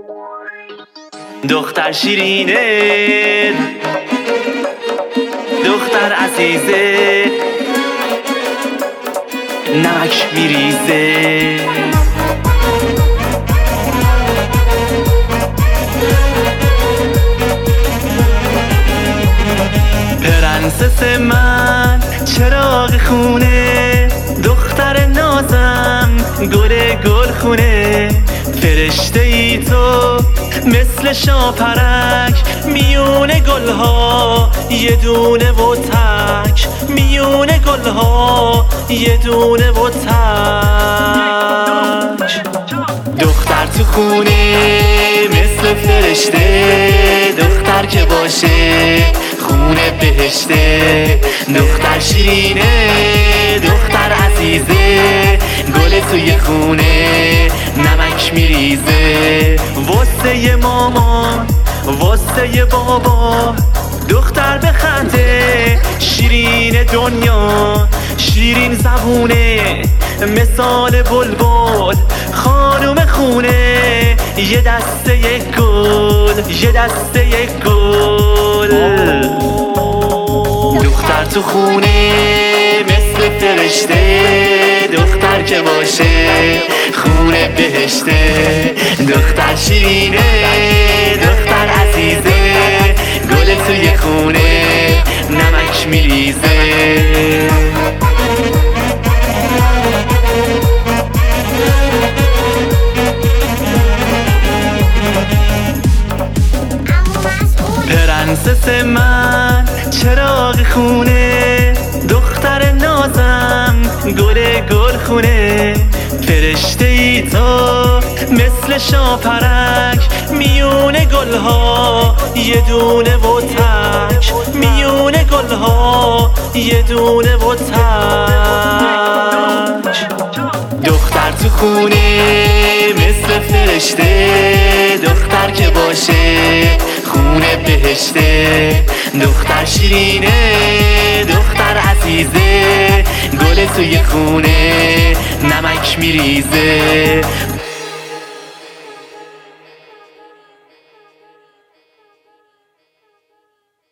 دختر شیرینه، دختر عزیزه، نمک میریزه. پرنسس من چراغ خونه، دختر نازم گل خونه. فرشته ای تو مثل شاپرک، میونه گلها یه دونه و تک، میونه گلها یه دونه و تک. دختر تو خونه مثل فرشته، دختر که باشه خونه بهشته. دختر شیرینه، دختر عزیزه، گل توی خونه نمک میریزه. واسه ی مامان، واسه ی بابا، دختر بخنده شیرین دنیا. شیرین زبونه مثال بلبل، خانوم خونه یه دسته گل، یه دسته گل. دختر تو خونه مثل فرشته، دختر که باشه خونه بهشته. دختر شیرینه، دختر عزیزه، گل توی خونه نمک میریزه. پرنسس من چراغ خونه، دختر نازم گل خونه. فرشته ای تو مثل شاپرک، میونه گلها یه دونه و تک، میونه گلها یه دونه و تک. دختر تو خونه مثل فرشته، دختر که باشه خونه بهشته. دختر شیرینه، دختر عزیزه، گل توی خونه نمک میریزه.